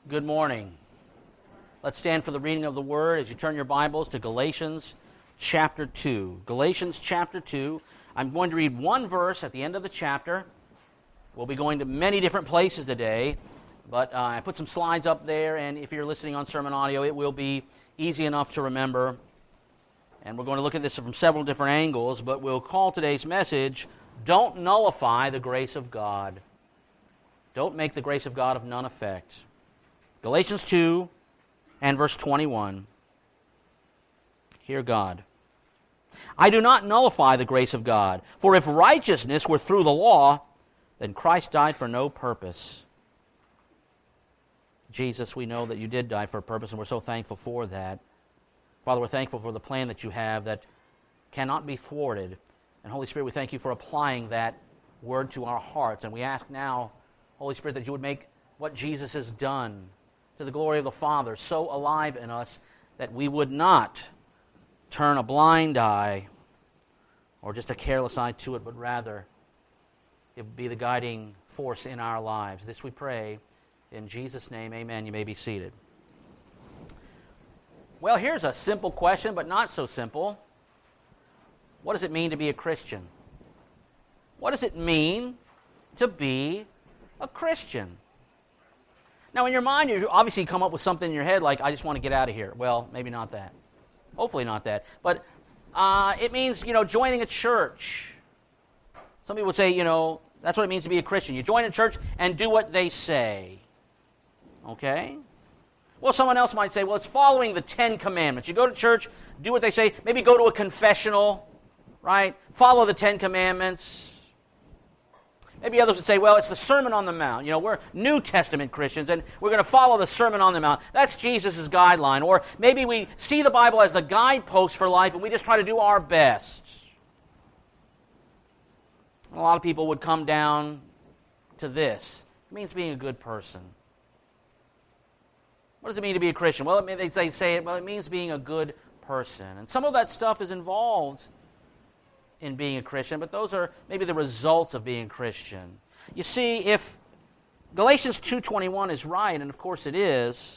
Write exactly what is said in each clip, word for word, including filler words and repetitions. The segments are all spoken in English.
Good morning. Let's stand for the reading of the Word as you turn your Bibles to Galatians chapter two. Galatians chapter two. I'm going to read one verse at the end of the chapter. We'll be going to many different places today, but uh, I put some slides up there, and if you're listening on sermon audio, it will be easy enough to remember. And we're going to look at this from several different angles, but we'll call today's message, Don't Nullify the Grace of God. Don't make the grace of God of none effect. Galatians two and verse twenty-one. Hear God. I do not nullify the grace of God, for if righteousness were through the law, then Christ died for no purpose. Jesus, we know that you did die for a purpose, and we're so thankful for that. Father, we're thankful for the plan that you have that cannot be thwarted. And Holy Spirit, we thank you for applying that word to our hearts. And we ask now, Holy Spirit, that you would make what Jesus has done to the glory of the Father so alive in us that we would not turn a blind eye or just a careless eye to it, but rather it would be the guiding force in our lives. This we pray in Jesus' name, amen. You may be seated. Well, here's a simple question, but not so simple. What does it mean to be a Christian? What does it mean to be a Christian? Now, in your mind, you obviously come up with something in your head like, I just want to get out of here. Well, maybe not that. Hopefully not that. But uh, it means, you know, joining a church. Some people would say, you know, that's what it means to be a Christian. You join a church and do what they say. Okay? Well, someone else might say, well, it's following the Ten Commandments. You go to church, do what they say, maybe go to a confessional, right? Follow the Ten Commandments. Maybe others would say, well, it's the Sermon on the Mount. You know, we're New Testament Christians, and we're going to follow the Sermon on the Mount. That's Jesus' guideline. Or maybe we see the Bible as the guidepost for life, and we just try to do our best. A lot of people would come down to this. It means being a good person. What does it mean to be a Christian? Well, it, they say, say it, well, it means being a good person. And some of that stuff is involved in being a Christian, but those are maybe the results of being a Christian. You see, if Galatians two twenty-one is right, and of course it is,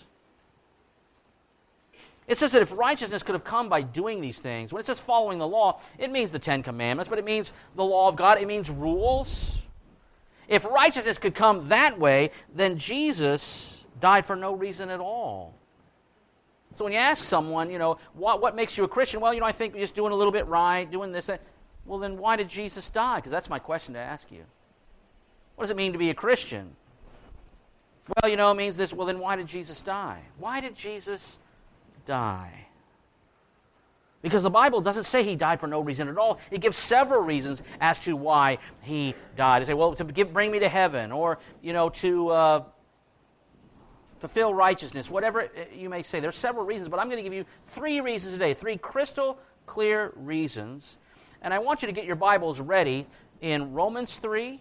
it says that if righteousness could have come by doing these things, when it says following the law, it means the Ten Commandments, but it means the law of God, it means rules. If righteousness could come that way, then Jesus died for no reason at all. So when you ask someone, you know, what, what makes you a Christian? Well, you know, I think you're just doing a little bit right, doing this, that. Well, then why did Jesus die? Because that's my question to ask you. What does it mean to be a Christian? Well, you know, it means this. Well, then why did Jesus die? Why did Jesus die? Because the Bible doesn't say he died for no reason at all. It gives several reasons as to why he died. It say, well, to give, bring me to heaven, or, you know, to uh, fulfill righteousness, whatever you may say. There's several reasons, but I'm going to give you three reasons today, three crystal clear reasons. And I want you to get your Bibles ready in Romans three,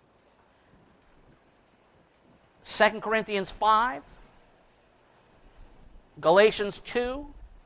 Second Corinthians five, Galatians two,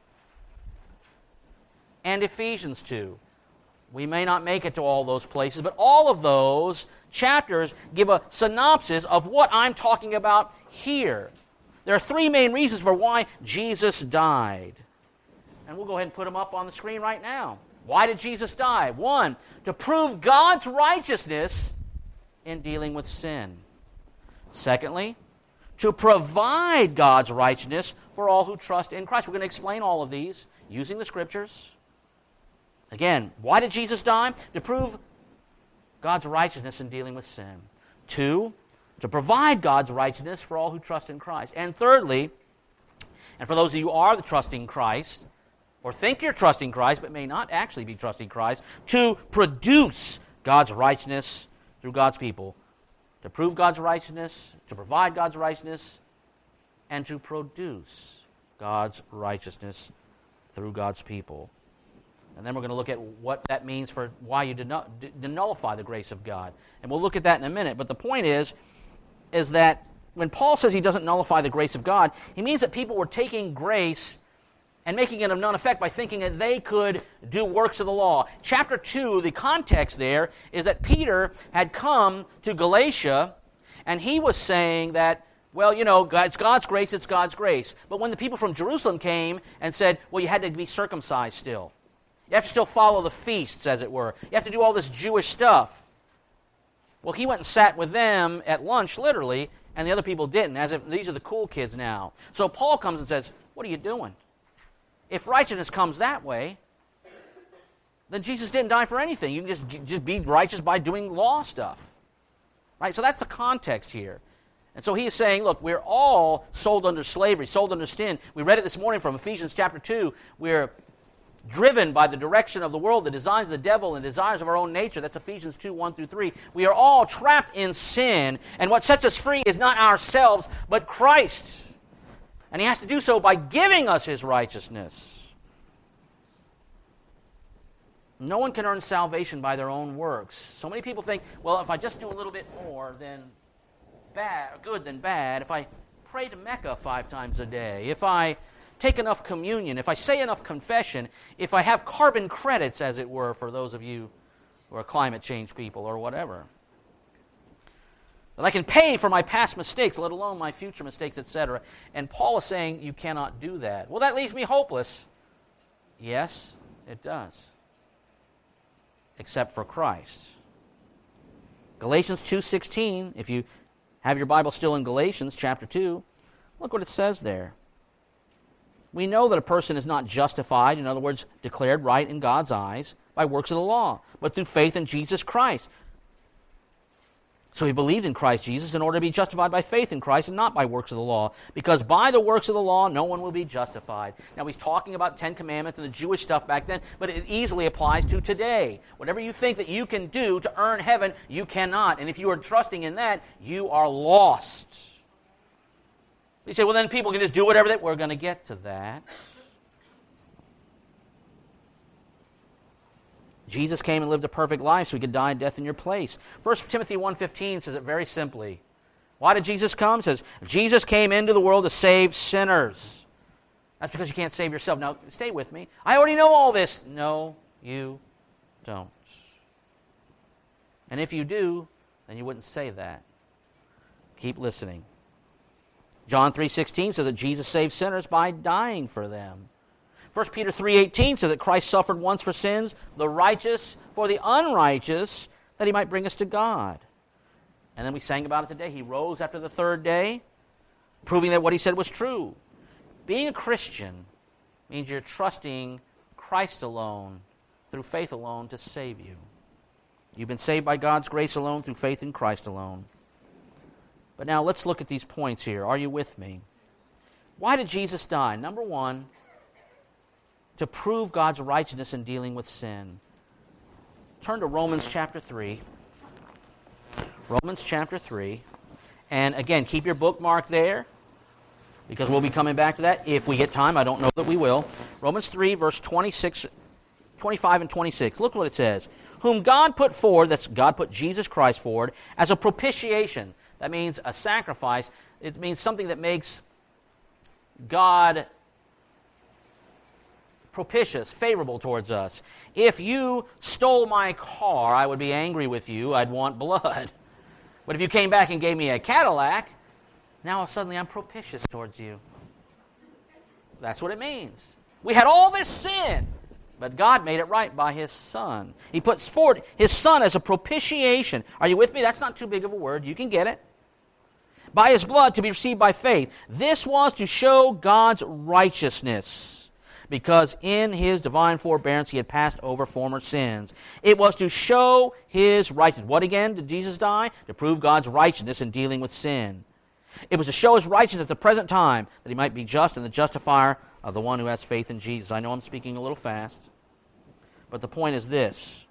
and Ephesians two. We may not make it to all those places, but all of those chapters give a synopsis of what I'm talking about here. There are three main reasons for why Jesus died. And we'll go ahead and put them up on the screen right now. Why did Jesus die? One, to prove God's righteousness in dealing with sin. Secondly, to provide God's righteousness for all who trust in Christ. We're going to explain all of these using the Scriptures. Again, why did Jesus die? To prove God's righteousness in dealing with sin. Two, to provide God's righteousness for all who trust in Christ. And thirdly, and for those of you who are the trusting Christ, or think you're trusting Christ, but may not actually be trusting Christ, to produce God's righteousness through God's people. To prove God's righteousness, to provide God's righteousness, and to produce God's righteousness through God's people. And then we're going to look at what that means for why you denullify the grace of God. And we'll look at that in a minute. But the point is, is that when Paul says he doesn't nullify the grace of God, he means that people were taking grace and making it of none effect by thinking that they could do works of the law. Chapter two, the context there is that Peter had come to Galatia, and he was saying that Well, you know, it's God's grace, it's God's grace. But when the people from Jerusalem came and said, well, you had to be circumcised still. You have to still follow the feasts, as it were. You have to do all this Jewish stuff. Well, he went and sat with them at lunch, literally, and the other people didn't, as if these are the cool kids now. So Paul comes and says, what are you doing? If righteousness comes that way, then Jesus didn't die for anything. You can just, just be righteous by doing law stuff. Right? So that's the context here. And so he is saying, look, we're all sold under slavery, sold under sin. We read it this morning from Ephesians chapter two. We're driven by the direction of the world, the designs of the devil, and the desires of our own nature. That's Ephesians two, one through three. We are all trapped in sin, and what sets us free is not ourselves, but Christ. And he has to do so by giving us his righteousness. No one can earn salvation by their own works. So many people think, well, if I just do a little bit more, then bad, good than bad. If I pray to Mecca five times a day, if I take enough communion, if I say enough confession, if I have carbon credits, as it were, for those of you who are climate change people or whatever, that I can pay for my past mistakes, let alone my future mistakes, et cetera. And Paul is saying you cannot do that. Well, that leaves me hopeless. Yes, it does. Except for Christ. Galatians two sixteen, if you have your Bible still in Galatians chapter two, look what it says there. We know that a person is not justified, in other words, declared right in God's eyes, by works of the law, but through faith in Jesus Christ. So he believed in Christ Jesus in order to be justified by faith in Christ and not by works of the law, because by the works of the law no one will be justified. Now he's talking about Ten Commandments and the Jewish stuff back then, but it easily applies to today. Whatever you think that you can do to earn heaven, you cannot. And if you are trusting in that, you are lost. You say, well, then people can just do whatever they... We're going to get to that. Jesus came and lived a perfect life so he could die a death in your place. First Timothy one fifteen says it very simply. Why did Jesus come? It says, Jesus came into the world to save sinners. That's because you can't save yourself. Now, stay with me. I already know all this. No, you don't. And if you do, then you wouldn't say that. Keep listening. John three sixteen says that Jesus saved sinners by dying for them. First Peter three eighteen says that Christ suffered once for sins, the righteous for the unrighteous, that he might bring us to God. And then we sang about it today. He rose after the third day, proving that what he said was true. Being a Christian means you're trusting Christ alone, through faith alone, to save you. You've been saved by God's grace alone, through faith in Christ alone. But now let's look at these points here. Are you with me? Why did Jesus die? Number one, to prove God's righteousness in dealing with sin. Turn to Romans chapter three. Romans chapter three. And again, keep your bookmark there, because we'll be coming back to that if we get time. I don't know that we will. Romans three, verse twenty-six, twenty-five and twenty-six. Look what it says. Whom God put forward, that's God put Jesus Christ forward, as a propitiation. That means a sacrifice. It means something that makes God propitious, favorable towards us. If you stole my car, I would be angry with you. I'd want blood. But if you came back and gave me a Cadillac, now suddenly I'm propitious towards you. That's what it means. We had all this sin, but God made it right by his Son. He puts forward his Son as a propitiation. Are you with me? That's not too big of a word. You can get it. By his blood to be received by faith. This was to show God's righteousness, because in his divine forbearance he had passed over former sins. It was to show his righteousness. What again did Jesus die? To prove God's righteousness in dealing with sin. It was to show his righteousness at the present time, that he might be just and the justifier of the one who has faith in Jesus. I know I'm speaking a little fast, but the point is this.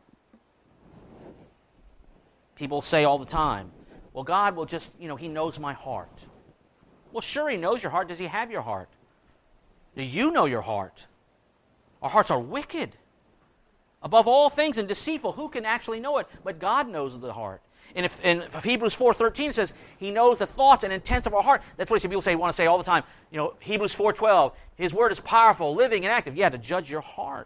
People say all the time, well, God will just, you know, he knows my heart. Well, sure, he knows your heart. Does he have your heart? Do you know your heart? Our hearts are wicked, above all things, and deceitful. Who can actually know it? But God knows the heart. And if, in Hebrews four thirteen says he knows the thoughts and intents of our heart. That's what people say, want to say all the time. You know, Hebrews four twelve, his word is powerful, living, and active. Yeah, to judge your heart.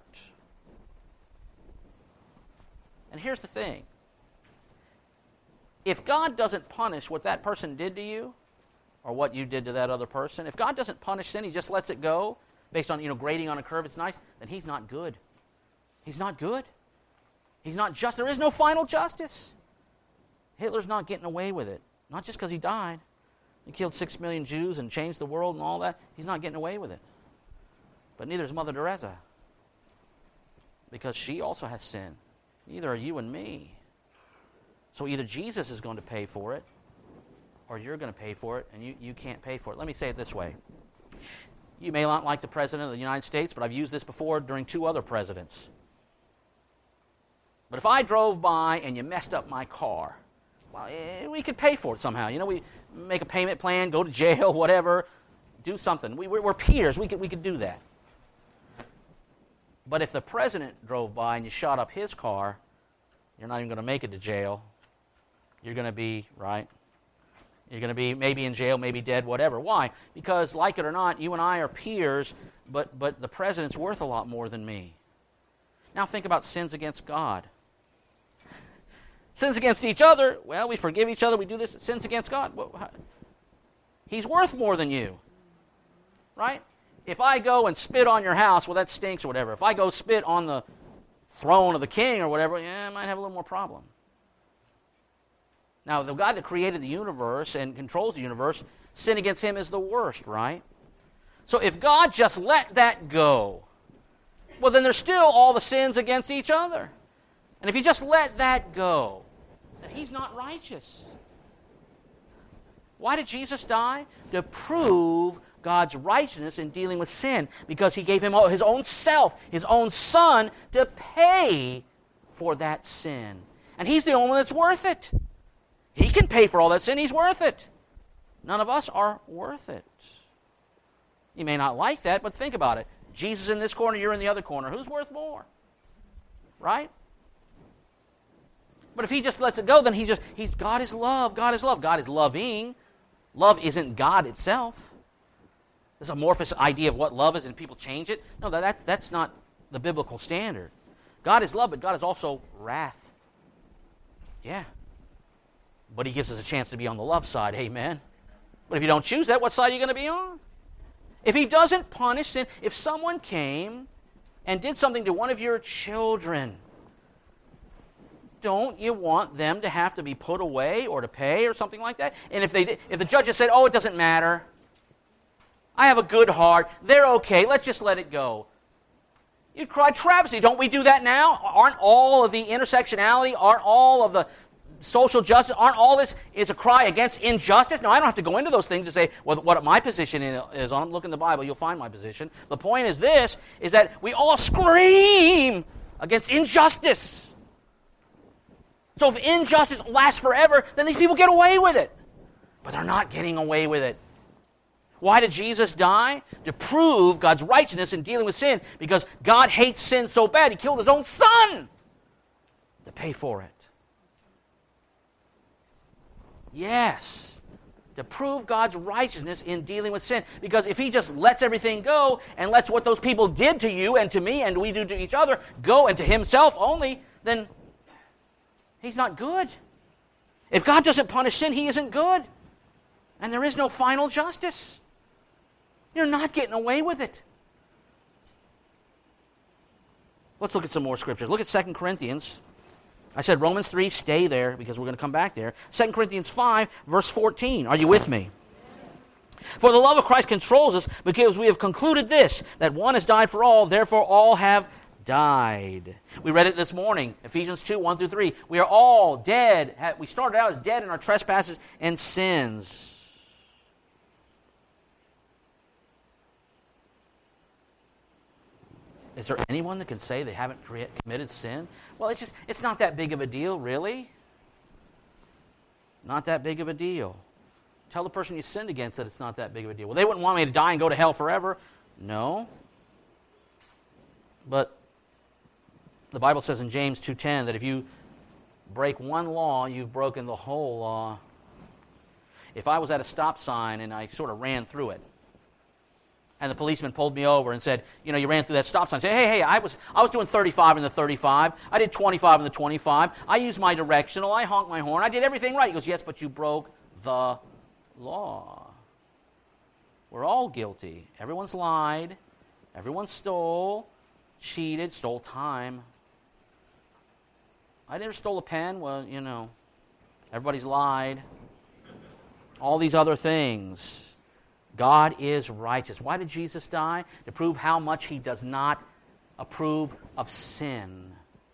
And here's the thing. If God doesn't punish what that person did to you, or what you did to that other person. If God doesn't punish sin, he just lets it go based on, you know, grading on a curve, it's nice, then he's not good. He's not good. He's not just. There is no final justice. Hitler's not getting away with it. Not just because he died. He killed six million Jews and changed the world and all that. He's not getting away with it. But neither is Mother Teresa. Because she also has sin. Neither are you and me. So either Jesus is going to pay for it, or you're going to pay for it, and you, you can't pay for it. Let me say it this way. You may not like the President of the United States, but I've used this before during two other presidents. But if I drove by and you messed up my car, well, eh, we could pay for it somehow. You know, we make a payment plan, go to jail, whatever, do something. We, we're, we're peers. We could, we could do that. But if the president drove by and you shot up his car, you're not even going to make it to jail. You're going to be, right? You're going to be maybe in jail, maybe dead, whatever. Why? Because, like it or not, you and I are peers, but, but the president's worth a lot more than me. Now think about sins against God. Sins against each other, well, we forgive each other, we do this. Sins against God, well, he's worth more than you, right? If I go and spit on your house, well, that stinks or whatever. If I go spit on the throne of the king or whatever, yeah, I might have a little more problem. Now, the God that created the universe and controls the universe, sin against him is the worst, right? So if God just let that go, well, then there's still all the sins against each other. And if you just let that go, then he's not righteous. Why did Jesus die? To prove God's righteousness in dealing with sin, because he gave him his own self, his own son, to pay for that sin. And he's the only one that's worth it. He can pay for all that sin. He's worth it. None of us are worth it. You may not like that, but think about it. Jesus in this corner, you're in the other corner. Who's worth more? Right? But if he just lets it go, then he's just, he's, God is love. God is love. God is loving. Love isn't God itself. This amorphous idea of what love is and people change it. No, that, that's, that's not the biblical standard. God is love, but God is also wrath. Yeah. But he gives us a chance to be on the love side. Amen. But if you don't choose that, what side are you going to be on? If he doesn't punish sin, if someone came and did something to one of your children, don't you want them to have to be put away or to pay or something like that? And if they did, if the judge has said, oh, it doesn't matter, I have a good heart, they're okay, let's just let it go. You'd cry travesty. Don't we do that now? Aren't all of the intersectionality, aren't all of the social justice, aren't all this is a cry against injustice? No, I don't have to go into those things to say well, what my position is on them. Look in the Bible, you'll find my position. The point is this, is that we all scream against injustice. So if injustice lasts forever, then these people get away with it. But they're not getting away with it. Why did Jesus die? To prove God's righteousness in dealing with sin. Because God hates sin so bad, he killed his own son to pay for it. Yes, to prove God's righteousness in dealing with sin. Because if he just lets everything go and lets what those people did to you and to me and we do to each other go and to himself only, then he's not good. If God doesn't punish sin, he isn't good. And there is no final justice. You're not getting away with it. Let's look at some more scriptures. Look at Second Corinthians. I said Romans three, stay there because we're going to come back there. Second Corinthians five, verse fourteen. Are you with me? For the love of Christ controls us because we have concluded this, that one has died for all, therefore all have died. We read it this morning, Ephesians two, one through three. We are all dead. We started out as dead in our trespasses and sins. Is there anyone that can say they haven't committed sin? Well, it's just, it's not that big of a deal, really. Not that big of a deal. Tell the person you sinned against that it's not that big of a deal. Well, they wouldn't want me to die and go to hell forever. No. But the Bible says in James two ten that if you break one law, you've broken the whole law. If I was at a stop sign and I sort of ran through it, and the policeman pulled me over and said, you know, you ran through that stop sign. I said, hey, hey, I was I was doing thirty-five in the thirty-five. I did twenty-five in the twenty-five. I used my directional. I honked my horn. I did everything right. He goes, yes, but you broke the law. We're all guilty. Everyone's lied. Everyone stole, cheated, stole time. I never stole a pen. Well, you know, everybody's lied. All these other things. God is righteous. Why did Jesus die? To prove how much he does not approve of sin.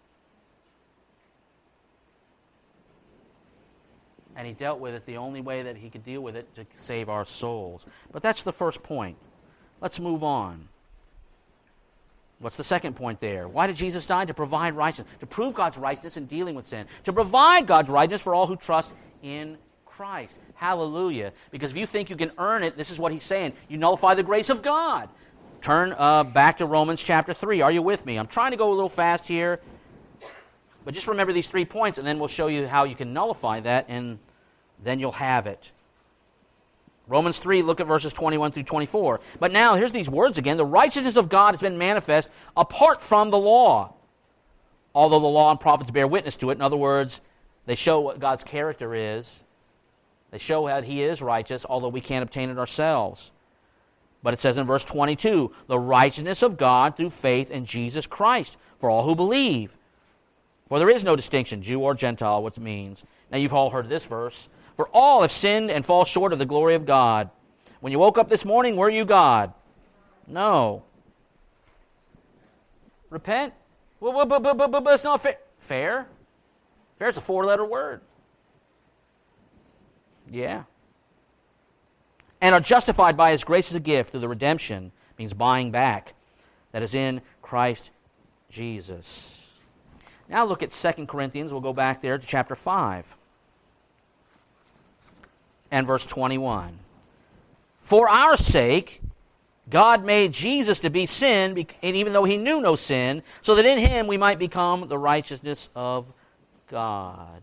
And he dealt with it the only way that he could deal with it to save our souls. But that's the first point. Let's move on. What's the second point there? Why did Jesus die? To provide righteousness. To prove God's righteousness in dealing with sin. To provide God's righteousness for all who trust in Christ. Hallelujah. Because if you think you can earn it, this is what he's saying. You nullify the grace of God. Turn uh, back to Romans chapter three. Are you with me? I'm trying to go a little fast here. But just remember these three points, and then we'll show you how you can nullify that, and then you'll have it. Romans three, look at verses twenty-one through twenty-four. But now, here's these words again. The righteousness of God has been manifest apart from the law, although the law and prophets bear witness to it. In other words, they show what God's character is. They show that he is righteous, although we can't obtain it ourselves. But it says in verse twenty-two, the righteousness of God through faith in Jesus Christ for all who believe. For there is no distinction, Jew or Gentile, what it means. Now you've all heard this verse. For all have sinned and fall short of the glory of God. When you woke up this morning, were you God? No. Repent? Well, but, but, but, but, but it's not fair. Fair? Fair is a four-letter word. Yeah. And are justified by his grace as a gift through the redemption, means buying back, that is in Christ Jesus. Now look at Second Corinthians. We'll go back there to chapter five. And verse twenty-one. For our sake, God made Jesus to be sin, and even though he knew no sin, so that in him we might become the righteousness of God.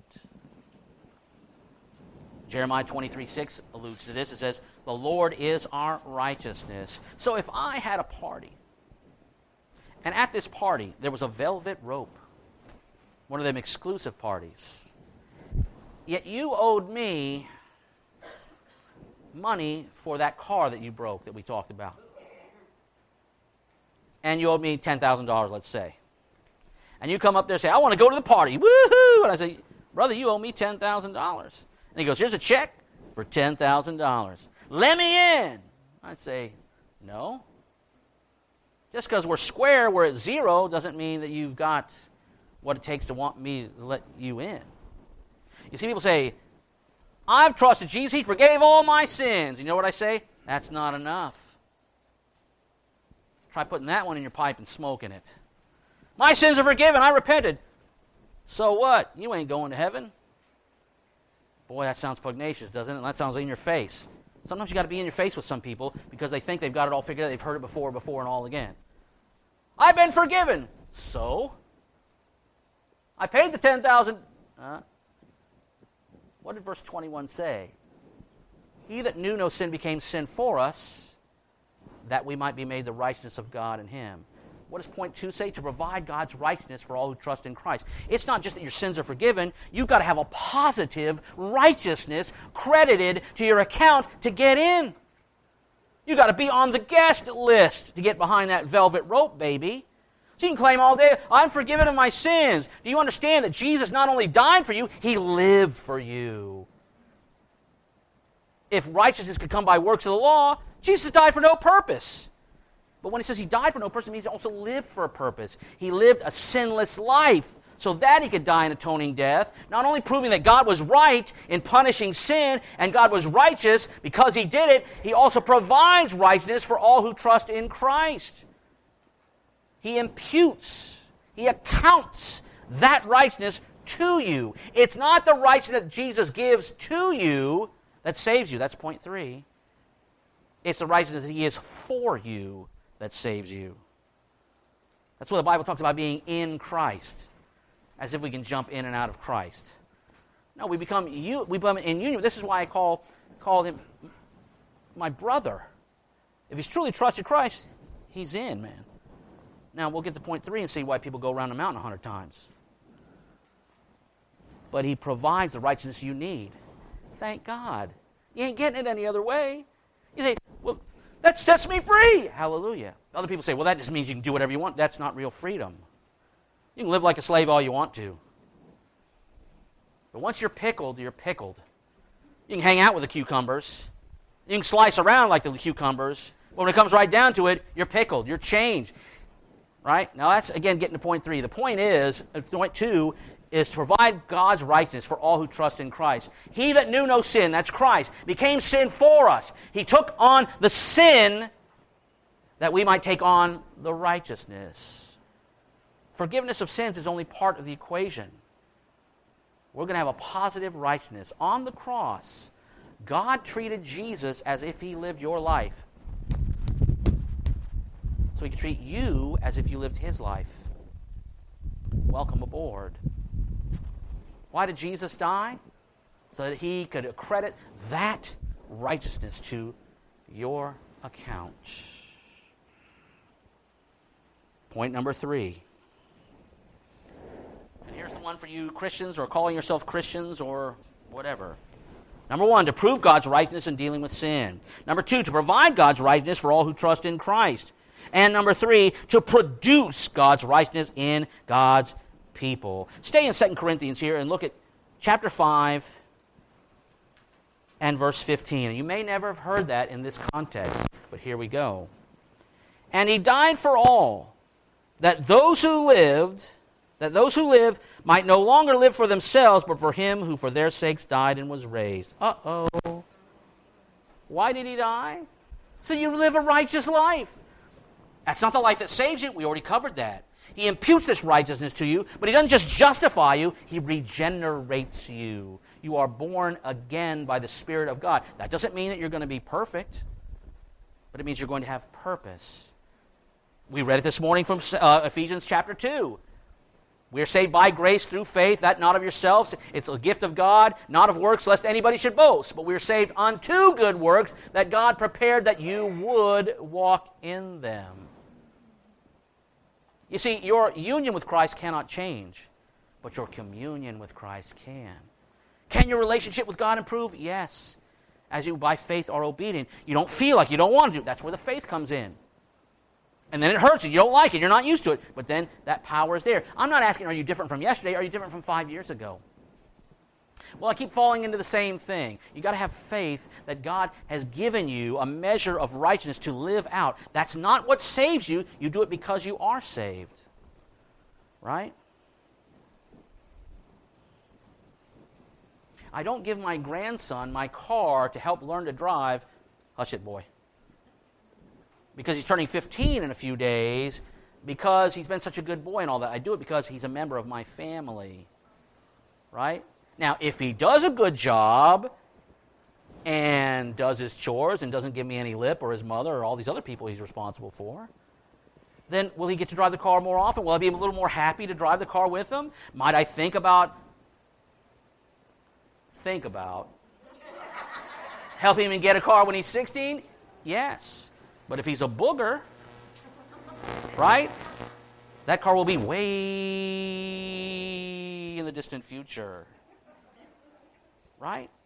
Jeremiah twenty-three six alludes to this. It says, the Lord is our righteousness. So if I had a party, and at this party there was a velvet rope, one of them exclusive parties, yet you owed me money for that car that you broke that we talked about. And you owed me ten thousand dollars, let's say. And you come up there and say, I want to go to the party. Woohoo! And I say, brother, you owe me ten thousand dollars. And he goes, here's a check for ten thousand dollars. Let me in. I'd say, no. Just because we're square, we're at zero, doesn't mean that you've got what it takes to want me to let you in. You see, people say, I've trusted Jesus. He forgave all my sins. You know what I say? That's not enough. Try putting that one in your pipe and smoking it. My sins are forgiven. I repented. So what? You ain't going to heaven. Boy, that sounds pugnacious, doesn't it? That sounds in your face. Sometimes you got to be in your face with some people because they think they've got it all figured out. They've heard it before, before, and all again. I've been forgiven. So? I paid the ten thousand dollars. Uh, What did verse twenty-one say? He that knew no sin became sin for us, that we might be made the righteousness of God in him. What does point two say? To provide God's righteousness for all who trust in Christ. It's not just that your sins are forgiven. You've got to have a positive righteousness credited to your account to get in. You've got to be on the guest list to get behind that velvet rope, baby. So you can claim all day, I'm forgiven of my sins. Do you understand that Jesus not only died for you, he lived for you? If righteousness could come by works of the law, Jesus died for no purpose. But when he says he died for no purpose, it means he also lived for a purpose. He lived a sinless life so that he could die an atoning death, not only proving that God was right in punishing sin and God was righteous because he did it, he also provides righteousness for all who trust in Christ. He imputes, he accounts that righteousness to you. It's not the righteousness that Jesus gives to you that saves you. That's point three. It's the righteousness that he is for you that saves you. That's what the Bible talks about being in Christ, as if we can jump in and out of Christ. No, we become we become in union. This is why I call call him my brother. If he's truly trusted Christ, he's in, man. Now, we'll get to point three and see why people go around the mountain a hundred times. But he provides the righteousness you need. Thank God. You ain't getting it any other way. You say, well, That sets me free. Hallelujah. Other people say, well, that just means you can do whatever you want. That's not real freedom. You can live like a slave all you want to. But once you're pickled, you're pickled. You can hang out with the cucumbers. You can slice around like the cucumbers. But when it comes right down to it, you're pickled. You're changed. Right? Now that's, again, getting to point three. The point is, point two, is to provide God's righteousness for all who trust in Christ. He that knew no sin, that's Christ, became sin for us. He took on the sin that we might take on the righteousness. Forgiveness of sins is only part of the equation. We're going to have a positive righteousness. On the cross, God treated Jesus as if he lived your life. So he can treat you as if you lived his life. Welcome aboard. Why did Jesus die? So that he could accredit that righteousness to your account. Point number three. And here's the one for you Christians or calling yourself Christians or whatever. Number one, to prove God's righteousness in dealing with sin. Number two, to provide God's righteousness for all who trust in Christ. And number three, to produce God's righteousness in God's people. Stay in Second Corinthians here and look at chapter five and verse fifteen. You may never have heard that in this context, but here we go. And he died for all, that those who lived, that those who live might no longer live for themselves, but for him who for their sakes died and was raised. Uh-oh. Why did he die? So you live a righteous life. That's not the life that saves you. We already covered that. He imputes this righteousness to you, but he doesn't just justify you, he regenerates you. You are born again by the Spirit of God. That doesn't mean that you're going to be perfect, but it means you're going to have purpose. We read it this morning from uh, Ephesians chapter two. We are saved by grace through faith, that not of yourselves. It's a gift of God, not of works, lest anybody should boast. But we are saved unto good works that God prepared that you would walk in them. You see, your union with Christ cannot change, but your communion with Christ can. Can your relationship with God improve? Yes. As you, by faith, are obedient. You don't feel like you don't want to do it. That's where the faith comes in. And then it hurts you. You don't like it. You're not used to it. But then that power is there. I'm not asking, are you different from yesterday? Are you different from five years ago? Well, I keep falling into the same thing. You've got to have faith that God has given you a measure of righteousness to live out. That's not what saves you. You do it because you are saved. Right? I don't give my grandson my car to help learn to drive. Hush it, boy. Because he's turning fifteen in a few days, because he's been such a good boy and all that. I do it because he's a member of my family. Right? Now, if he does a good job and does his chores and doesn't give me any lip, or his mother or all these other people he's responsible for, then will he get to drive the car more often? Will I be a little more happy to drive the car with him? Might I think about, think about helping him get a car when he's sixteen? Yes. But if he's a booger, right, that car will be way in the distant future. Right?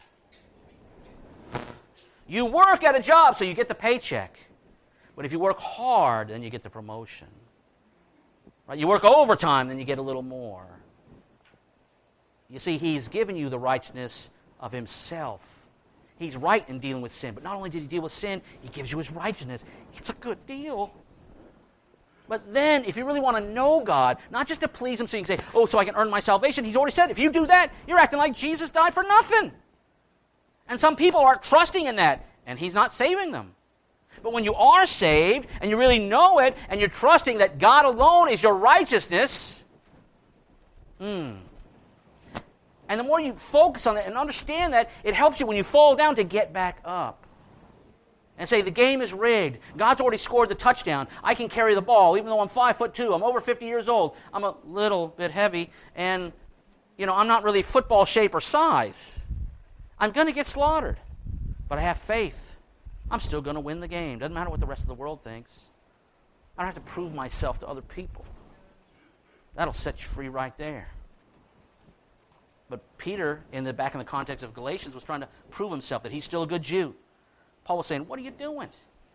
You work at a job, so you get the paycheck. But if you work hard, then you get the promotion. Right? You work overtime, then you get a little more. You see, he's given you the righteousness of himself. He's right in dealing with sin. But not only did he deal with sin, he gives you his righteousness. It's a good deal. But then, if you really want to know God, not just to please him so you can say, oh, so I can earn my salvation, he's already said, if you do that, you're acting like Jesus died for nothing. And some people aren't trusting in that, and he's not saving them. But when you are saved, and you really know it, and you're trusting that God alone is your righteousness, hmm, and the more you focus on it and understand that, it helps you when you fall down to get back up. And say, the game is rigged. God's already scored the touchdown. I can carry the ball, even though I'm five foot two. I'm over fifty years old. I'm a little bit heavy. And, you know, I'm not really football shape or size. I'm going to get slaughtered. But I have faith. I'm still going to win the game. Doesn't matter what the rest of the world thinks. I don't have to prove myself to other people. That'll set you free right there. But Peter, in the back in the context of Galatians, was trying to prove himself that he's still a good Jew. Paul was saying, what are you doing?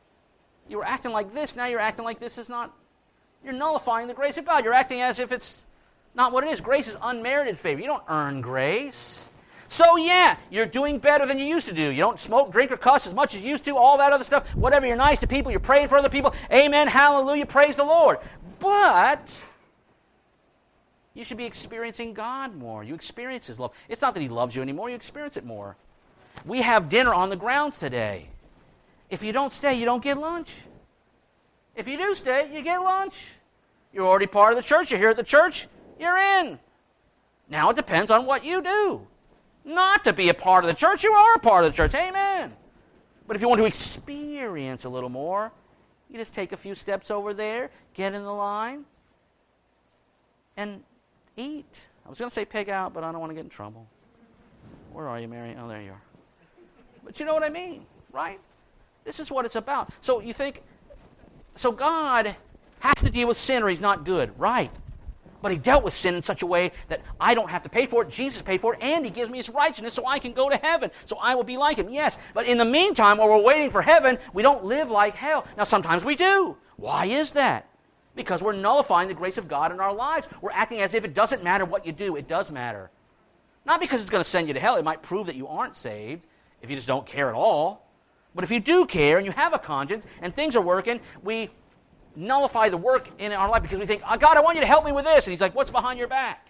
You were acting like this, now you're acting like this is not. You're nullifying the grace of God. You're acting as if it's not what it is. Grace is unmerited favor. You don't earn grace. So yeah, you're doing better than you used to do. You don't smoke, drink, or cuss as much as you used to, all that other stuff. Whatever, you're nice to people, you're praying for other people. Amen, hallelujah, praise the Lord. But you should be experiencing God more. You experience His love. It's not that He loves you anymore, you experience it more. We have dinner on the grounds today. If you don't stay, you don't get lunch. If you do stay, you get lunch. You're already part of the church. You're here at the church. You're in. Now it depends on what you do. Not to be a part of the church, you are a part of the church. Amen. But if you want to experience a little more, you just take a few steps over there, get in the line, and eat. I was going to say pig out, but I don't want to get in trouble. Where are you, Mary? Oh, there you are. But you know what I mean, right? This is what it's about. So you think, so God has to deal with sin or He's not good, right? But He dealt with sin in such a way that I don't have to pay for it. Jesus paid for it, and He gives me His righteousness so I can go to heaven. So I will be like Him, yes. But in the meantime, while we're waiting for heaven, we don't live like hell. Now, sometimes we do. Why is that? Because we're nullifying the grace of God in our lives. We're acting as if it doesn't matter what you do. It does matter. Not because it's going to send you to hell. It might prove that you aren't saved if you just don't care at all. But if you do care and you have a conscience and things are working, we nullify the work in our life because we think, oh, God, I want you to help me with this. And He's like, what's behind your back?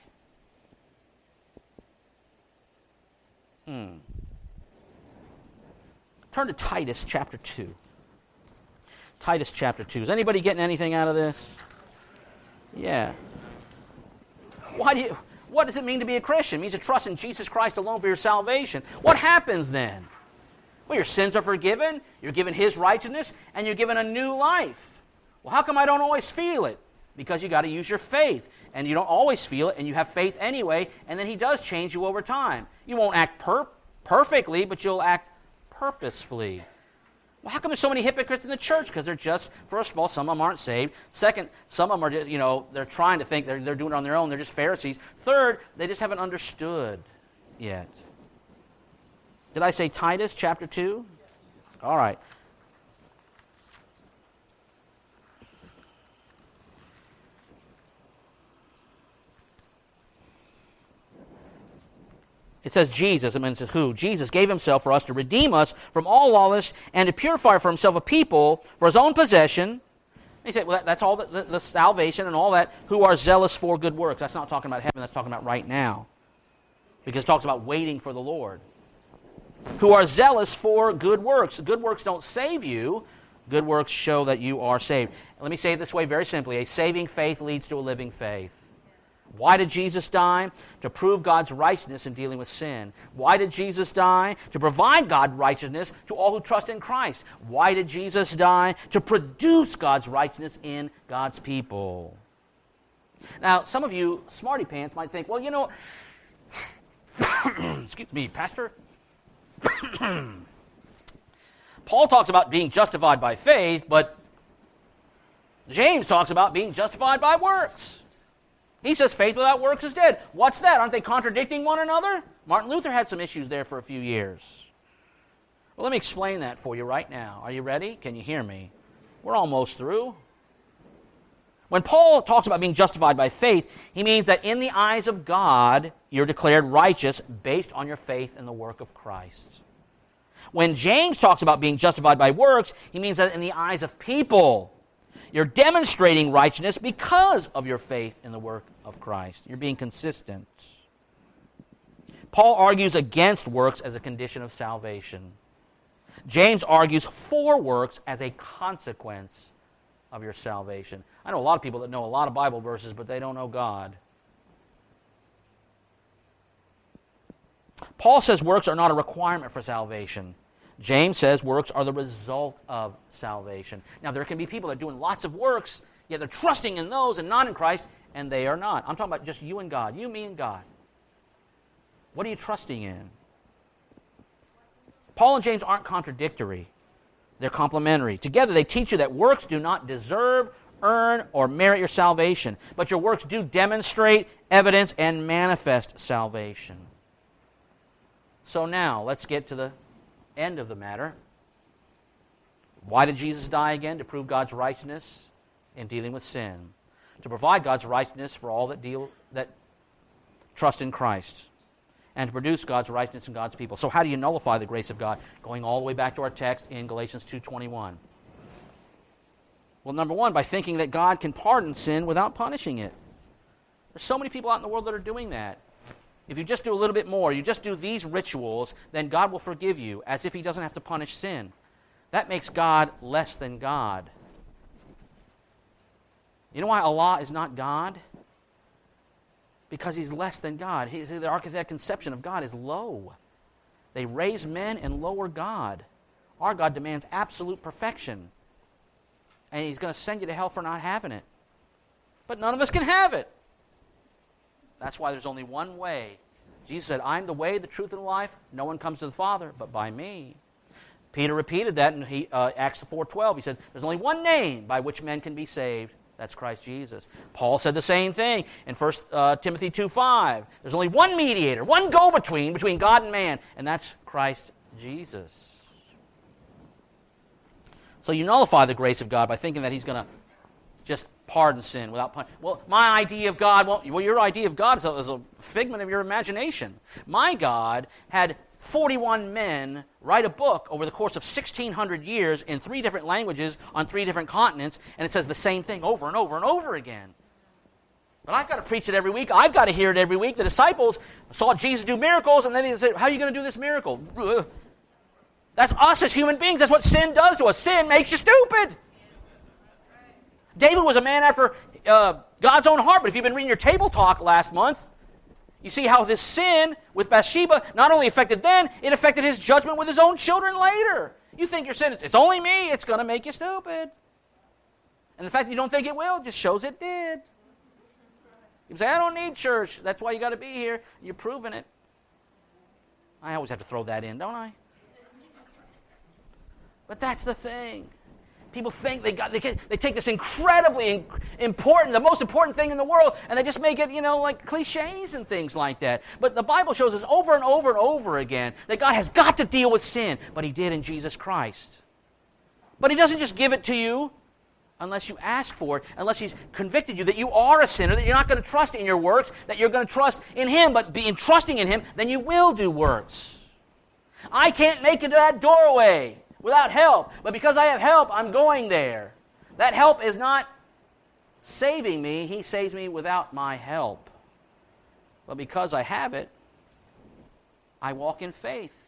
Hmm. Turn to Titus chapter two. Titus chapter two. Is anybody getting anything out of this? Yeah. Why do you, what does it mean to be a Christian? It means to trust in Jesus Christ alone for your salvation. What happens then? Well, your sins are forgiven, you're given His righteousness, and you're given a new life. Well, how come I don't always feel it? Because you got to use your faith. And you don't always feel it, and you have faith anyway, and then He does change you over time. You won't act per- perfectly, but you'll act purposefully. Well, how come there's so many hypocrites in the church? Because they're just, first of all, some of them aren't saved. Second, some of them are just, you know, they're trying to think they're, they're doing it on their own. They're just Pharisees. Third, they just haven't understood yet. Did I say Titus chapter two? All right. It says Jesus, I mean, it says who? Jesus gave Himself for us to redeem us from all lawlessness and to purify for Himself a people for His own possession. And He said, well, that, that's all the, the, the salvation and all that, who are zealous for good works. That's not talking about heaven, that's talking about right now. Because it talks about waiting for the Lord. Who are zealous for good works. Good works don't save you. Good works show that you are saved. Let me say it this way very simply. A saving faith leads to a living faith. Why did Jesus die? To prove God's righteousness in dealing with sin. Why did Jesus die? To provide God's righteousness to all who trust in Christ. Why did Jesus die? To produce God's righteousness in God's people. Now, some of you smarty pants might think, well, you know, excuse me, Pastor, Paul talks about being justified by faith, but James talks about being justified by works. He says faith without works is dead. What's that? Aren't they contradicting one another? Martin Luther had some issues there for a few years. Well, let me explain that for you right now. Are you ready? Can you hear me? We're almost through. When Paul talks about being justified by faith, he means that in the eyes of God, you're declared righteous based on your faith in the work of Christ. When James talks about being justified by works, he means that in the eyes of people, you're demonstrating righteousness because of your faith in the work of Christ. You're being consistent. Paul argues against works as a condition of salvation. James argues for works as a consequence of your salvation. I know a lot of people that know a lot of Bible verses, but they don't know God. Paul says works are not a requirement for salvation. James says works are the result of salvation. Now, there can be people that are doing lots of works, yet they're trusting in those and not in Christ, and they are not. I'm talking about just you and God. You, me, and God. What are you trusting in? Paul and James aren't contradictory. They're complementary. Together, they teach you that works do not deserve, earn, or merit your salvation, but your works do demonstrate, evidence, and manifest salvation. So now, let's get to the end of the matter. Why did Jesus die again? To prove God's righteousness in dealing with sin. To provide God's righteousness for all that deal that trust in Christ. And to produce God's righteousness in God's people. So how do you nullify the grace of God? Going all the way back to our text in Galatians two twenty-one. Well, number one, by thinking that God can pardon sin without punishing it. There's so many people out in the world that are doing that. If you just do a little bit more, you just do these rituals, then God will forgive you, as if he doesn't have to punish sin. That makes God less than God. You know why Allah is not God? Because he's less than God. He's, the architect conception of God is low. They raise men and lower God. Our God demands absolute perfection. And he's going to send you to hell for not having it. But none of us can have it. That's why there's only one way. Jesus said, I'm the way, the truth, and the life. No one comes to the Father but by me. Peter repeated that in he, uh, Acts four twelve. He said, there's only one name by which men can be saved. That's Christ Jesus. Paul said the same thing in First uh, Timothy two five. There's only one mediator, one go-between between God and man, and that's Christ Jesus. So you nullify the grace of God by thinking that he's going to just pardon sin without punishing. Well, my idea of God, well, well your idea of God is a, is a figment of your imagination. My God had forty-one men write a book over the course of sixteen hundred years in three different languages on three different continents, and it says the same thing over and over and over again. But I've got to preach it every week. I've got to hear it every week. The disciples saw Jesus do miracles, and then they said, how are you going to do this miracle? Ugh. That's us as human beings. That's what sin does to us. Sin makes you stupid. David was a man after uh, God's own heart, but if you've been reading your table talk last month, you see how this sin with Bathsheba not only affected then, it affected his judgment with his own children later. You think your sin is, it's only me, it's going to make you stupid. And the fact that you don't think it will just shows it did. You say, I don't need church. That's why you got to be here. You're proving it. I always have to throw that in, don't I? But that's the thing. People think they got they, get, they take this incredibly important, the most important thing in the world, and they just make it, you know, like cliches and things like that. But the Bible shows us over and over and over again that God has got to deal with sin, but he did in Jesus Christ. But he doesn't just give it to you unless you ask for it, unless he's convicted you that you are a sinner, that you're not going to trust in your works, that you're going to trust in him, but be in trusting in him, then you will do works. I can't make it to that doorway without help. But because I have help, I'm going there. That help is not saving me. He saves me without my help. But because I have it, I walk in faith.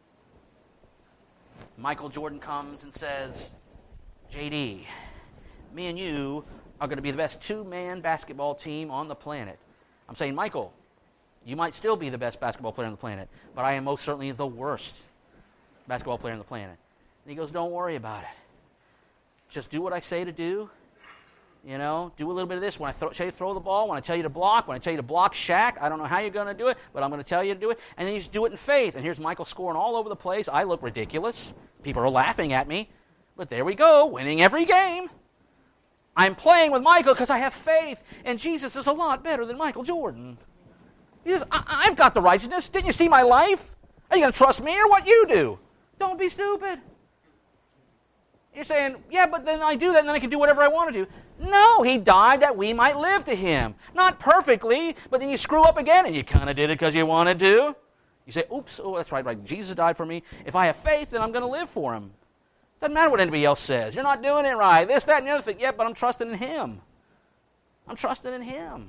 Michael Jordan comes and says, J D, me and you are going to be the best two-man basketball team on the planet. I'm saying, Michael, you might still be the best basketball player on the planet, but I am most certainly the worst basketball player on the planet. And he goes, don't worry about it. Just do what I say to do. You know, do a little bit of this. When I throw, tell you to throw the ball, when I tell you to block, when I tell you to block Shaq, I don't know how you're going to do it, but I'm going to tell you to do it. And then you just do it in faith. And here's Michael scoring all over the place. I look ridiculous. People are laughing at me. But there we go, winning every game. I'm playing with Michael because I have faith. And Jesus is a lot better than Michael Jordan. He says, I- I've got the righteousness. Didn't you see my life? Are you going to trust me or what you do? Don't be stupid. You're saying, yeah, but then I do that and then I can do whatever I want to do. No, he died that we might live to him. Not perfectly, but then you screw up again and you kind of did it because you wanted to. You say, oops, oh, that's right, right. Jesus died for me. If I have faith, then I'm going to live for him. Doesn't matter what anybody else says. You're not doing it right. This, that, and the other thing. Yeah, but I'm trusting in him. I'm trusting in him.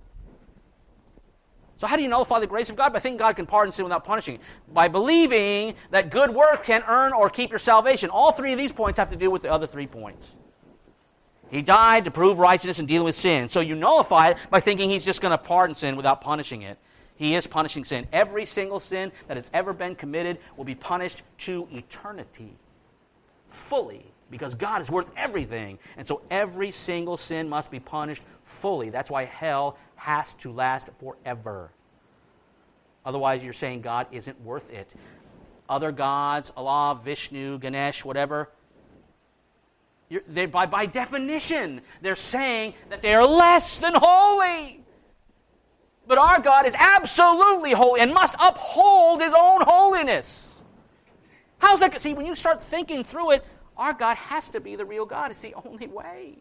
So how do you nullify the grace of God? By thinking God can pardon sin without punishing it. By believing that good work can earn or keep your salvation. All three of these points have to do with the other three points. He died to prove righteousness and dealing with sin. So you nullify it by thinking he's just going to pardon sin without punishing it. He is punishing sin. Every single sin that has ever been committed will be punished to eternity. Fully. Because God is worth everything. And so every single sin must be punished fully. That's why hell has to last forever. Otherwise, you're saying God isn't worth it. Other gods, Allah, Vishnu, Ganesh, whatever, they, by, by definition, they're saying that they are less than holy. But our God is absolutely holy and must uphold his own holiness. How's that? See, when you start thinking through it, Our God has to be the real God. It's the only way.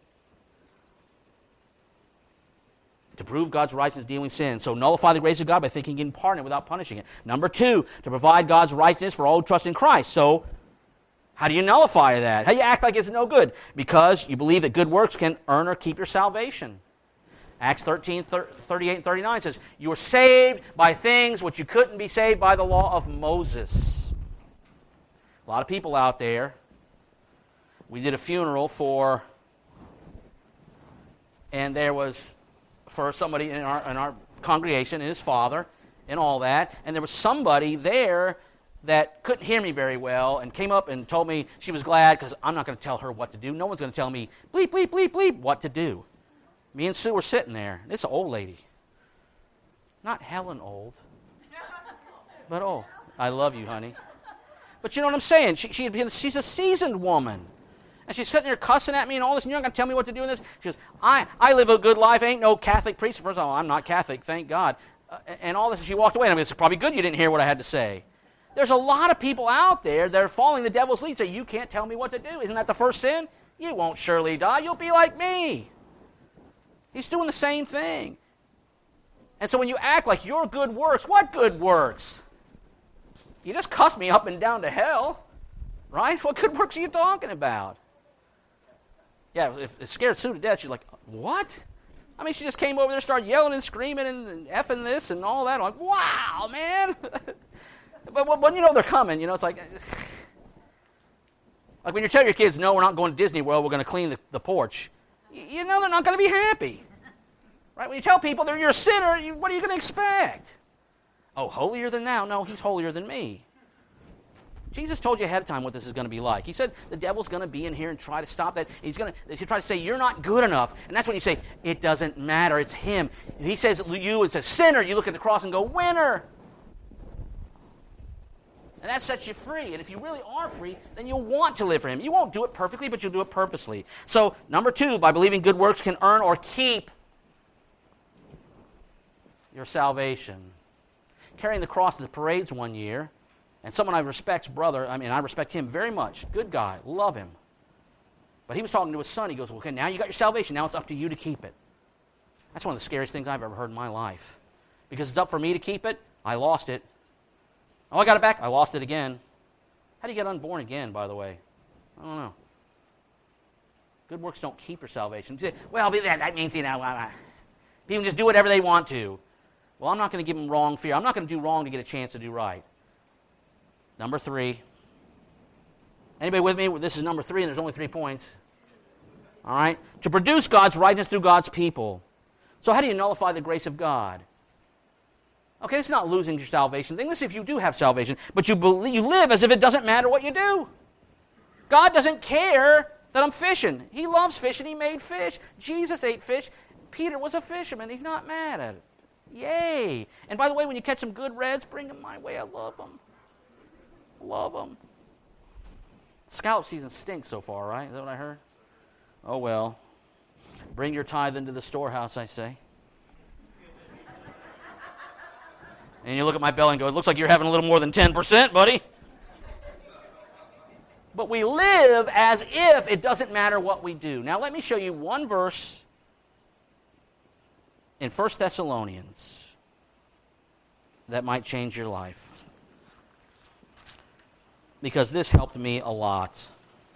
To prove God's righteousness dealing with sin. So nullify the grace of God by thinking in pardon without punishing it. Number two, to provide God's righteousness for all who trust in Christ. So how do you nullify that? How do you act like it's no good? Because you believe that good works can earn or keep your salvation. Acts thirteen, thirty-eight and thirty-nine says, you were saved by things which you couldn't be saved by the law of Moses. A lot of people out there. We did a funeral for, and there was, for somebody in our, in our congregation, and his father, and all that, and there was somebody there that couldn't hear me very well and came up and told me she was glad because I'm not going to tell her what to do. No one's going to tell me, bleep, bleep, bleep, bleep, what to do. Me and Sue were sitting there. This is an old lady. Not Helen old, but oh, I love you, honey. But you know what I'm saying? She, she had been, she's a seasoned woman. And she's sitting there cussing at me and all this, and you're not going to tell me what to do in this? She goes, I, I live a good life, ain't no Catholic priest. First of all, I'm not Catholic, thank God. Uh, and all this, and she walked away. And I mean, it's probably good you didn't hear what I had to say. There's a lot of people out there that are following the devil's lead, say, you can't tell me what to do. Isn't that the first sin? You won't surely die. You'll be like me. He's doing the same thing. And so when you act like your good works, what good works? You just cussed me up and down to hell, right? What good works are you talking about? Yeah, if it scared Sue to death, she's like, what? I mean, she just came over there, started yelling and screaming and effing this and all that. I'm like, wow, man. But when you know they're coming, you know, it's like, like when you tell your kids, no, we're not going to Disney World, we're going to clean the, the porch. You know they're not going to be happy. Right? When you tell people they're you're a sinner, you, what are you going to expect? Oh, holier than thou? No, he's holier than me. Jesus told you ahead of time what this is going to be like. He said the devil's going to be in here and try to stop that. He's going to he'll try to say you're not good enough. And that's when you say, it doesn't matter, it's him. And he says you as a sinner, you look at the cross and go, winner. And that sets you free. And if you really are free, then you'll want to live for him. You won't do it perfectly, but you'll do it purposely. So, number two, by believing good works can earn or keep your salvation. Carrying the cross to the parades one year, and someone I respect's brother, I mean, I respect him very much. Good guy, love him. But he was talking to his son. He goes, okay, now you got your salvation. Now it's up to you to keep it. That's one of the scariest things I've ever heard in my life. Because it's up for me to keep it, I lost it. Oh, I got it back, I lost it again. How do you get unborn again, by the way? I don't know. Good works don't keep your salvation. You say, well, that means, you know, people just do whatever they want to. Well, I'm not going to give them wrong fear. I'm not going to do wrong to get a chance to do right. Number three. Anybody with me? This is number three, and there's only three points. All right? To produce God's righteousness through God's people. So how do you nullify the grace of God? Okay, this is not losing your salvation thing. This is if you do have salvation, but you believe, you live as if it doesn't matter what you do. God doesn't care that I'm fishing. He loves fishing. He made fish. Jesus ate fish. Peter was a fisherman. He's not mad at it. Yay. And by the way, when you catch some good reds, bring them my way. I love them. Love them. Scallop season stinks so far, right? Is that what I heard? Oh, well. Bring your tithe into the storehouse, I say. And you look at my belly and go, it looks like you're having a little more than ten percent, buddy. But we live as if it doesn't matter what we do. Now, let me show you one verse in First Thessalonians that might change your life. Because this helped me a lot.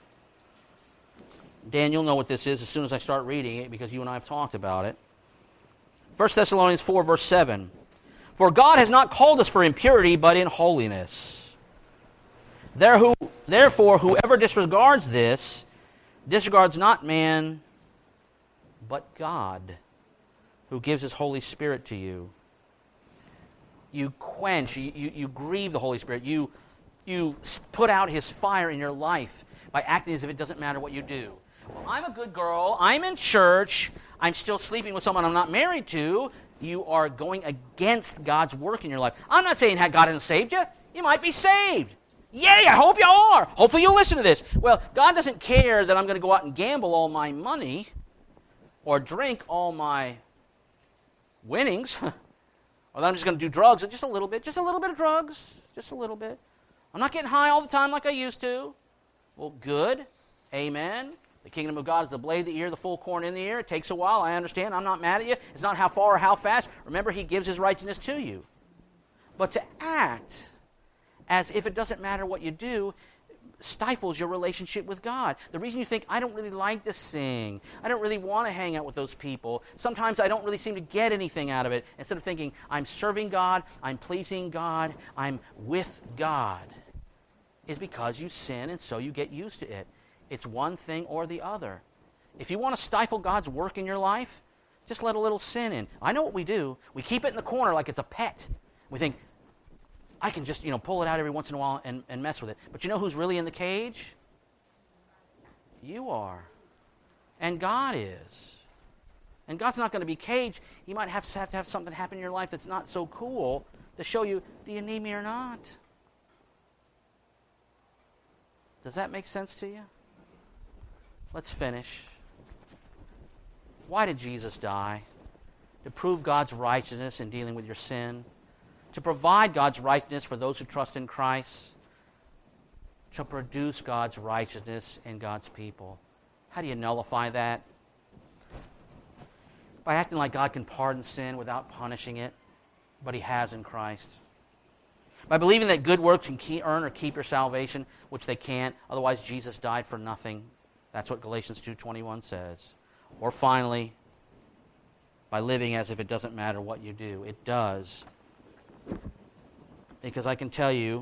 Dan, you'll know what this is as soon as I start reading it because you and I have talked about it. First Thessalonians four, verse seven. For God has not called us for impurity, but in holiness. There who, therefore, whoever disregards this, disregards not man, but God, who gives his Holy Spirit to you. You quench, you, you, you grieve the Holy Spirit. You, you put out his fire in your life by acting as if it doesn't matter what you do. Well, I'm a good girl. I'm in church. I'm still sleeping with someone I'm not married to. You are going against God's work in your life. I'm not saying that God hasn't saved you. You might be saved. Yay, I hope you are. Hopefully you'll listen to this. Well, God doesn't care that I'm going to go out and gamble all my money or drink all my winnings or that I'm just going to do drugs, just a little bit, just a little bit of drugs, just a little bit. I'm not getting high all the time like I used to. Well, good. Amen. The kingdom of God is the blade of the ear, the full corn in the ear. It takes a while. I understand. I'm not mad at you. It's not how far or how fast. Remember, he gives his righteousness to you. But to act as if it doesn't matter what you do stifles your relationship with God. The reason you think, I don't really like to sing, I don't really want to hang out with those people, sometimes I don't really seem to get anything out of it, instead of thinking, I'm serving God, I'm pleasing God, I'm with God, is because you sin and so you get used to it. It's one thing or the other. If you want to stifle God's work in your life, just let a little sin in. I know what we do. We keep it in the corner like it's a pet. We think, I can just, you know, pull it out every once in a while and, and mess with it. But you know who's really in the cage? You are. And God is. And God's not going to be caged. He might have to have, to have something happen in your life that's not so cool to show you, do you need me or not? Does that make sense to you? Let's finish. Why did Jesus die? To prove God's righteousness in dealing with your sin. To provide God's righteousness for those who trust in Christ. To produce God's righteousness in God's people. How do you nullify that? By acting like God can pardon sin without punishing it, but he has in Christ. By believing that good works can keep, earn or keep your salvation, which they can't. Otherwise, Jesus died for nothing. That's what Galatians two twenty-one says. Or finally, by living as if it doesn't matter what you do. It does. Because I can tell you,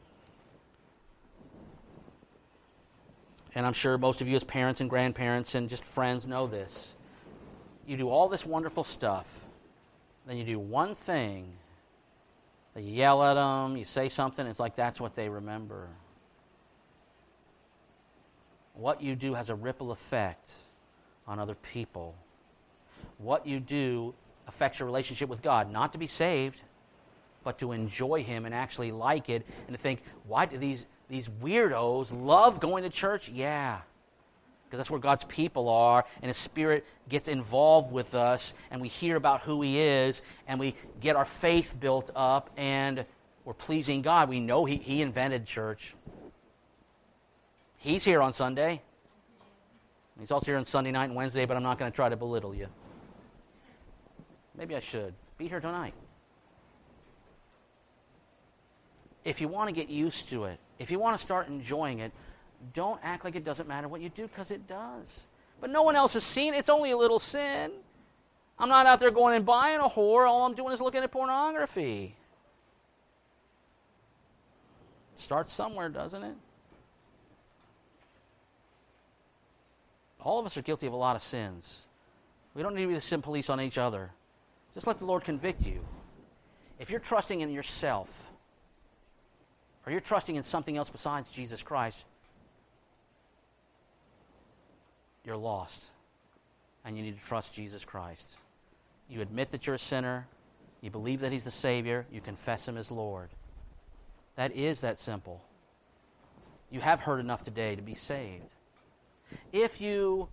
and I'm sure most of you as parents and grandparents and just friends know this, you do all this wonderful stuff, then you do one thing, that you yell at them, you say something, it's like that's what they remember. What you do has a ripple effect on other people. What you do affects your relationship with God, not to be saved, but to enjoy him and actually like it, and to think, why do these, these weirdos love going to church? Yeah, because that's where God's people are, and his Spirit gets involved with us, and we hear about who he is, and we get our faith built up, and we're pleasing God. We know he, he invented church. He's here on Sunday. He's also here on Sunday night and Wednesday, but I'm not going to try to belittle you. Maybe I should. Be here tonight. If you want to get used to it, if you want to start enjoying it, don't act like it doesn't matter what you do, because it does. But no one else has seen it. It's only a little sin. I'm not out there going and buying a whore. All I'm doing is looking at pornography. It starts somewhere, doesn't it? All of us are guilty of a lot of sins. We don't need to be the sin police on each other. Just let the Lord convict you. If you're trusting in yourself, or you're trusting in something else besides Jesus Christ, you're lost. And you need to trust Jesus Christ. You admit that you're a sinner. You believe that he's the Savior. You confess him as Lord. That is that simple. You have heard enough today to be saved. If you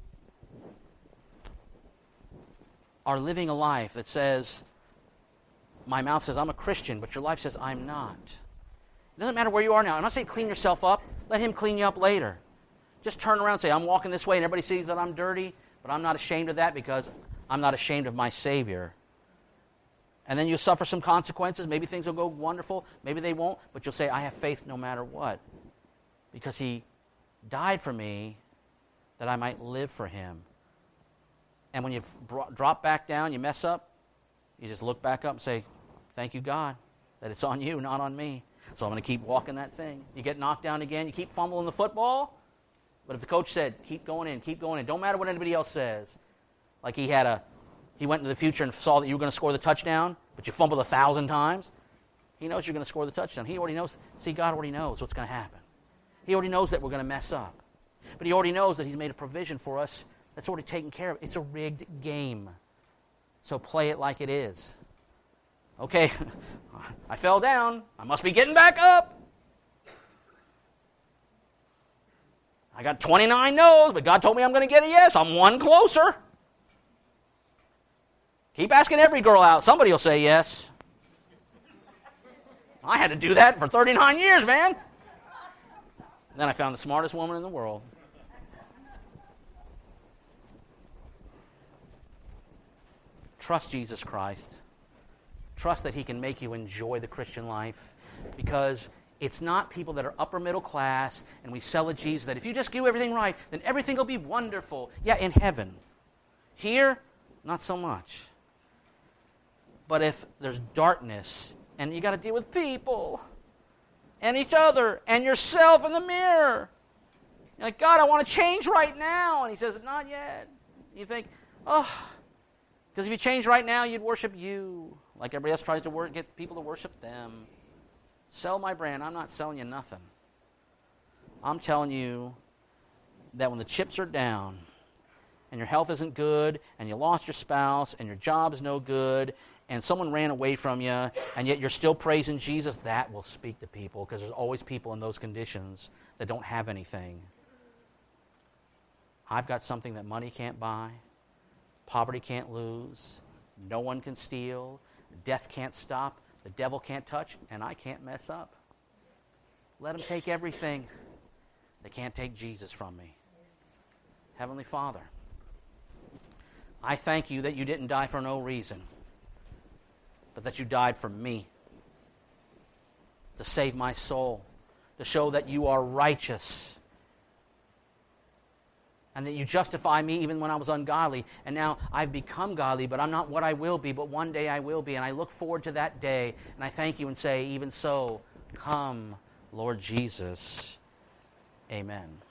are living a life that says, my mouth says I'm a Christian, but your life says I'm not. It doesn't matter where you are now. I'm not saying clean yourself up. Let him clean you up later. Just turn around and say, I'm walking this way and everybody sees that I'm dirty, but I'm not ashamed of that because I'm not ashamed of my Savior. And then you'll suffer some consequences. Maybe things will go wonderful. Maybe they won't. But you'll say, I have faith no matter what. Because he died for me that I might live for him. And when you drop back down, you mess up, you just look back up and say, thank you, God, that it's on you, not on me. So I'm going to keep walking that thing. You get knocked down again, you keep fumbling the football. But if the coach said, keep going in, keep going in, don't matter what anybody else says. Like he had a, he went into the future and saw that you were going to score the touchdown, but you fumbled a thousand times. He knows you're going to score the touchdown. He already knows. See, God already knows what's going to happen. He already knows that we're going to mess up. But he already knows that he's made a provision for us that's already taken care of. It's a rigged game. So play it like it is. Okay, I fell down. I must be getting back up. I got twenty-nine no's, but God told me I'm going to get a yes. I'm one closer. Keep asking every girl out. Somebody will say yes. I had to do that for thirty-nine years, man. Then I found the smartest woman in the world. Trust Jesus Christ. Trust that he can make you enjoy the Christian life, because it's not people that are upper middle class and we sell a Jesus that if you just do everything right, then everything will be wonderful. Yeah, in heaven. Here, not so much. But if there's darkness and you got to deal with people and each other and yourself in the mirror, you're like, God, I want to change right now. And he says, not yet. You think, oh, because if you change right now, you'd worship you. Like everybody else tries to work, get people to worship them. Sell my brand. I'm not selling you nothing. I'm telling you that when the chips are down and your health isn't good and you lost your spouse and your job is no good and someone ran away from you and yet you're still praising Jesus, that will speak to people, because there's always people in those conditions that don't have anything. I've got something that money can't buy, poverty can't lose, no one can steal, death can't stop, the devil can't touch, and I can't mess up. Let them take everything. They can't take Jesus from me. Heavenly Father, I thank you that you didn't die for no reason, but that you died for me, to save my soul, to show that you are righteous, and that you justify me even when I was ungodly. And now I've become godly, but I'm not what I will be, but one day I will be. And I look forward to that day. And I thank you and say, even so, come, Lord Jesus. Amen.